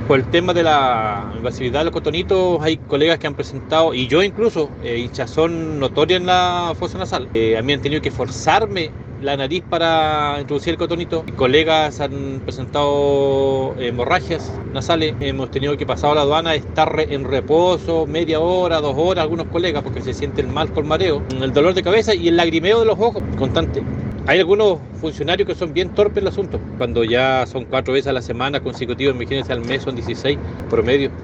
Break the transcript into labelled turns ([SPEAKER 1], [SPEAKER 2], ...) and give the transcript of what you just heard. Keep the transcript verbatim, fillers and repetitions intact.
[SPEAKER 1] Por el tema de la invasividad de los cotonitos, hay colegas que han presentado, y yo incluso, eh, hinchazón notoria en la fosa nasal. Eh, a mí han tenido que forzarme la nariz para introducir el cotonito. Colegas han presentado hemorragias nasales. Hemos tenido que pasar a la aduana, estar en reposo media hora, dos horas, algunos colegas, porque se sienten mal con mareo, el dolor de cabeza y el lagrimeo de los ojos constante. Hay algunos funcionarios que son bien torpes en el asunto. Cuando ya son cuatro veces a la semana consecutivas, imagínense al mes son dieciséis promedio.